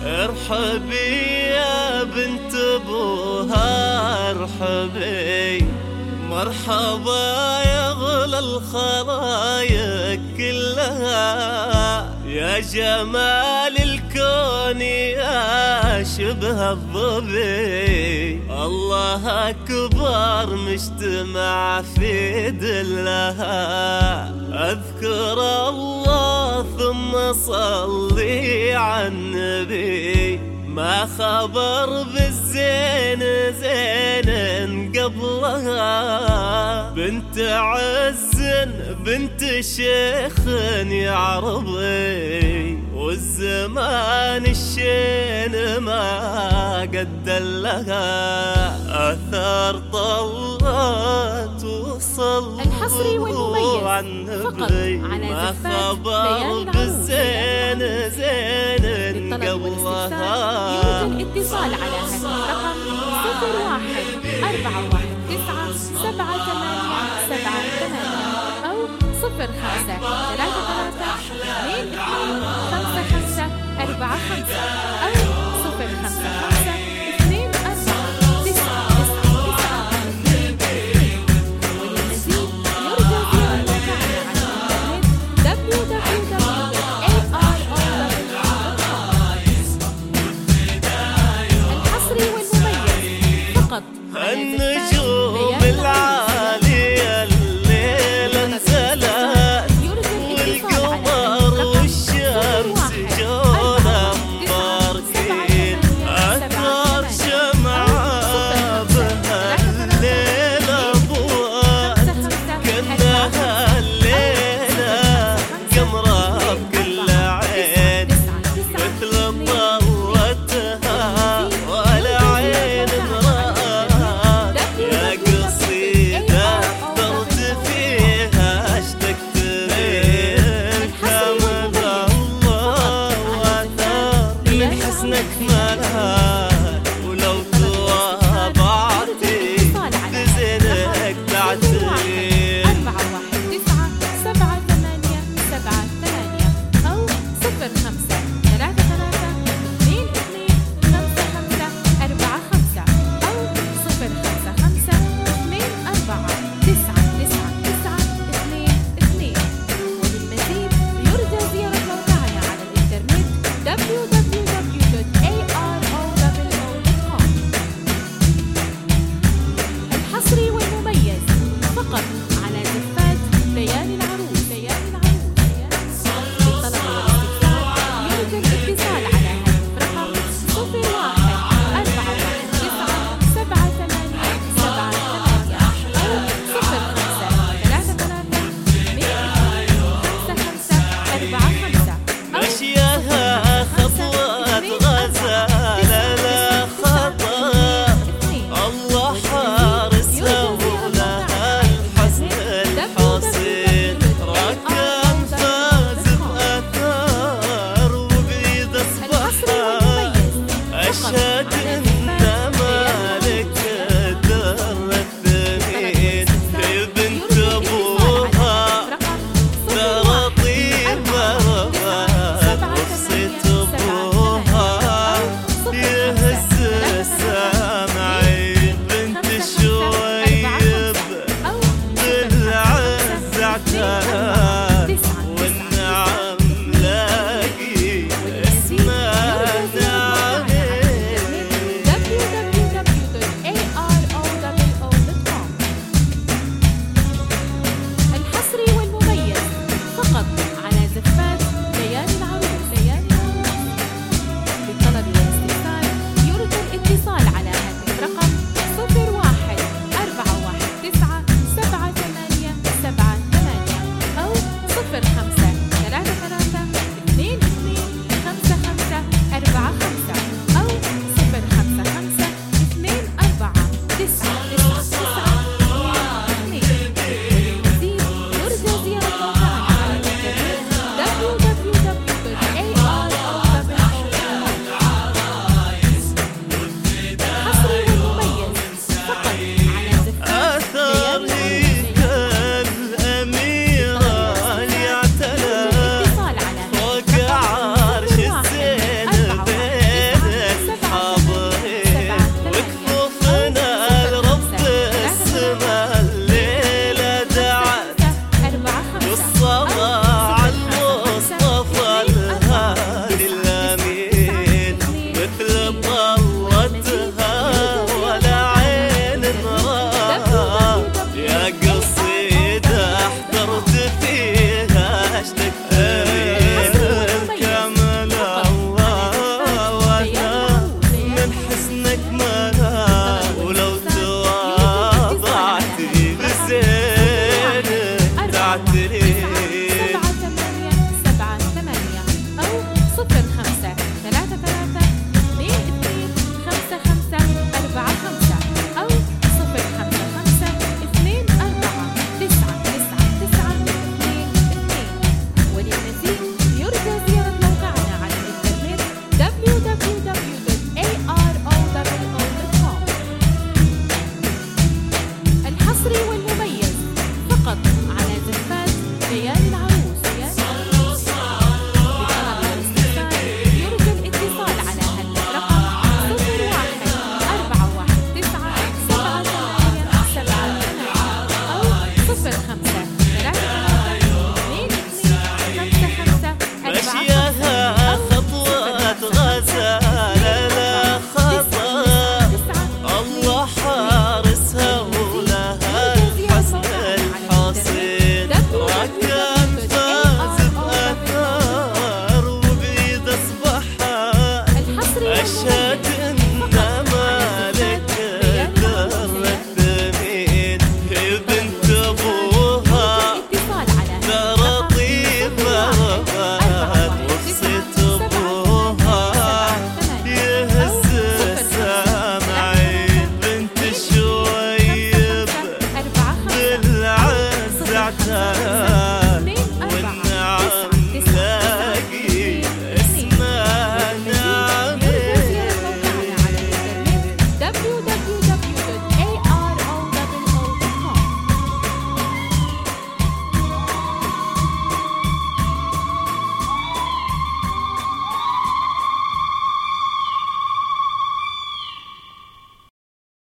ارحبي يا بنت ابوها ارحبي، مرحبا يا غلا الخلايق كلها، يا جمال الكون يا شبه الظبي، الله أكبر مجتمع في دلها، أذكر الله ثم صلي على النبي، ما خبر بالزين زين قبلها، بنت عز بنت شيخ يا عربي، والزمان الشين ما قد لها، آثار طلت وصلوا الحصري والمميز عن النبي، ما خبر بالزين زين قبلها. يمكن الاتصال على هاتف رقم 01-193-7878 أو 05-33-22-55-45 أو 05-5-2-4-6-9 النجوم العالية الليلة انزلت، والقمر والشمس جونا مباركين، أثار شمعة بهالليلة ضوت، كأنها الليلة قمرة بكل عين، مثل ضوتها ولا عين امرأة، يا قصيدة اخترت فيها اشتقت لك، حمد الله واثار من حسنك ملهى، ولو تواضعتي بزينك تعترف. 41-9-78-78 أو 05-33-22-55-45 أو 05-5-2-4-9-9-9-2-2. وللمزيد يرجى زيارة موقعنا على الإنترنت www.arowww.com. الحصري والمميز فقط على زفات ليالي العروس. للطلب والاستفسار يرجى الاتصال على هاتف رقم 01-193-7878 أو 05-33-22-55-45 أو مشيها خطوات غزالة لا خطر، الله حارسها ولها الحسن الحصين، ركب فاز بأثار وبيد الشام